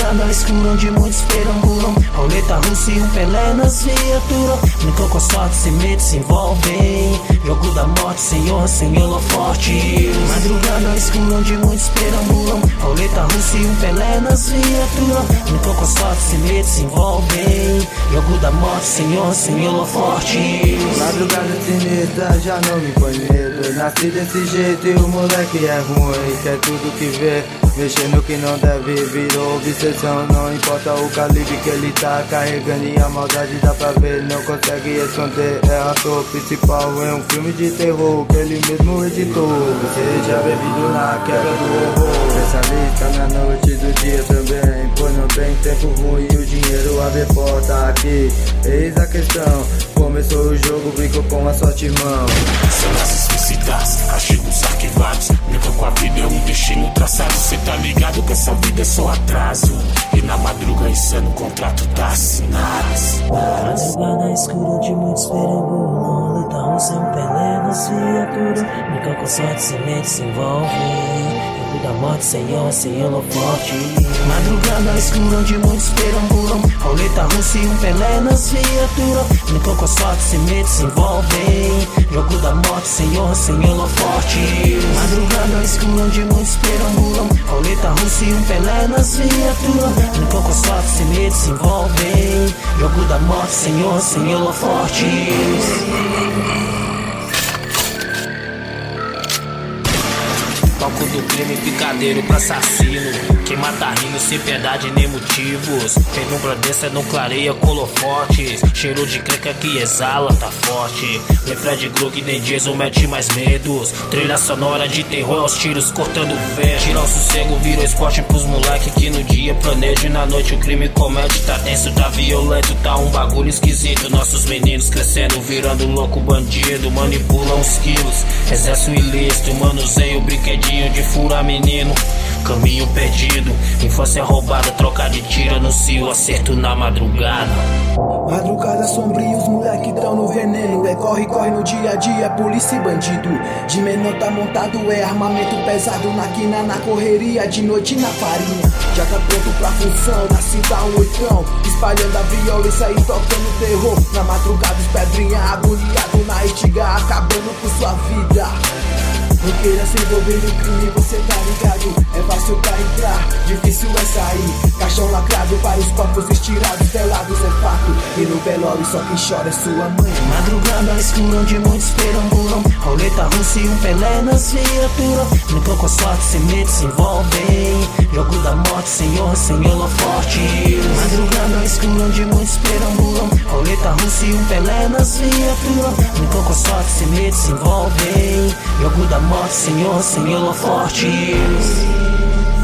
Madrugada escura onde muitos perambulam, roleta russa e Pelé nas viaturas. Nunca com sorte, sem medo se envolvem, jogo da morte sem honra, sem holofote. Madrugada escura onde muitos perambulam, roleta russa e Pelé nas viaturas. Nunca com sorte, sem medo se envolvem, jogo da morte sem honra, sem holofote. Madrugada sinistra já não me põe medo. Nasci desse jeito e o moleque é ruim, quer tudo que vê, mexendo que não deve, virou obsessão. Não importa o calibre que ele tá carregando, e a maldade dá pra ver, não consegue esconder. É ator principal em um filme de terror que ele mesmo editou. Você já bebido na quebra do horror, especialista na noite do dia também, pois não tem tempo ruim e o dinheiro abre porta aqui. Eis a questão, começou o jogo, brincou com a sorte, irmão. São as suicidas, artigos arquivados, brinca com a vida, é um destino traçado. Cê tá ligado que essa vida é só atraso, e na madruga insano o contrato tá assinado. Madrugada escura onde muitos perambulam, roleta russa e Pelé nas viaturas. Brinca com sorte, sem medo se envolve, jogo da morte sem honra, sem holofote. Madrugada escura onde muitos perambulam, roleta russa e Pelé nas viaturas. Brinca com sorte, sem medo se envolvem, jogo da morte sem honra, sem holofote. Madrugada escura onde muitos perambulam, roleta russa e Pelé nas viaturas. Brinca com sorte, sem medo se envolvem, jogo da morte sem honra, sem holofote. Palco do crime, picadeiro pra assassino, quem mata rindo sem piedade nem motivos. Penumbra densa não clareia colofotes, cheiro de creca que exala tá forte. Nem Fred Glug nem Jason mete mais medos, trilha sonora de terror aos tiros cortando o vento. Tirar o sossego virou esporte pros moleque que no dia planeja e na noite o crime comete. Tá tenso, tá violento, tá um bagulho esquisito. Nossos meninos crescendo, virando louco bandido, manipulam os quilos, exército ilícito, manuseio brinquedinho de furar menino, caminho perdido, infância roubada, troca de tira no cio, acerto na madrugada. Madrugada sombria, os moleque tão no veneno, é corre, corre no dia a dia, polícia e bandido. De menor tá montado, é armamento pesado, na quina, na correria, de noite na farinha. Já tá pronto pra função, na cinta um oitão, espalhando a violência e tocando terror. Na madrugada os pedrinha, agoniado na estiga, acabando com sua vida. Não queira se envolver no crime, você tá ligado? É fácil pra entrar, difícil é sair. Caixão lacrado para os corpos estirados, velados é fato, e no velório só quem chora é sua mãe. Madrugada escura onde muitos perambulam, roleta russa e Pelé nas viaturas. Nunca com sorte, sem medo se envolvem, jogo da morte sem honra, sem holofote. Madrugada escura onde muitos perambulam, roleta russa e Pelé nas viaturas. Nunca com sorte, sem medo se envolvem, jogo da morte sem honra, sem holofote.